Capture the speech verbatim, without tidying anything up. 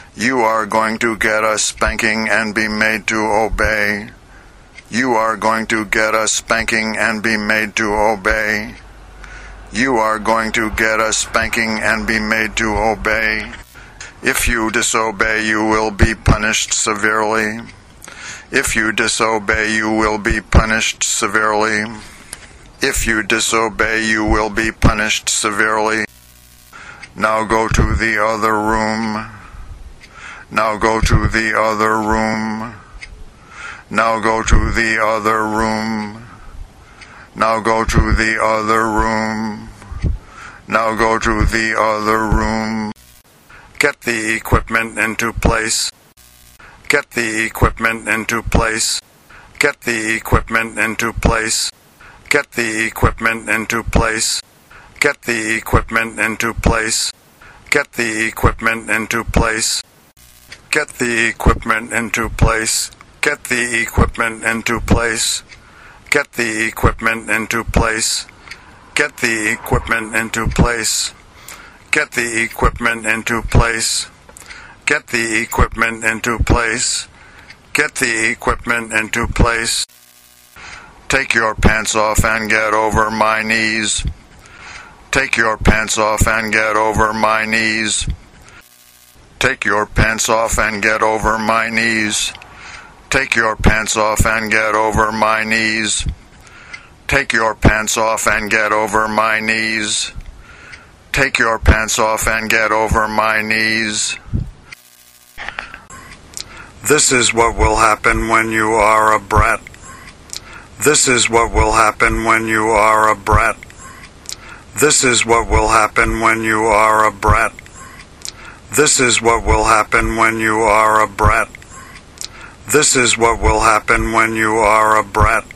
You are going to get a spanking and be made to obey. You are going to get a spanking and be made to obey. You are going to get a spanking and be made to obey. If you disobey, you will be punished severely. If you disobey, you will be punished severely. If you disobey, you will be punished severely. Now go to the other room. Now go to the other room. Now go to the other room. Now go to the other room. Now go to the other room. Get the equipment into place. Get the equipment into place. Get the equipment into place. Get the equipment into place. Get the equipment into place. Get the equipment into place. Get the equipment into place. Get the equipment into place. Get the equipment into place. Get the equipment into place. Get the equipment into place. Get the equipment into place. Get the equipment into place. Take your pants off and get over my knees. Take your pants off and get over my knees. Take your pants off and get over my knees. Take your pants off and get over my knees. Take your pants off and get over my knees. Take your pants off and get over my knees. This is what will happen when you are a brat. This is what will happen when you are a brat. This is what will happen when you are a brat. This is what will happen when you are a brat. This is what will happen when you are a brat.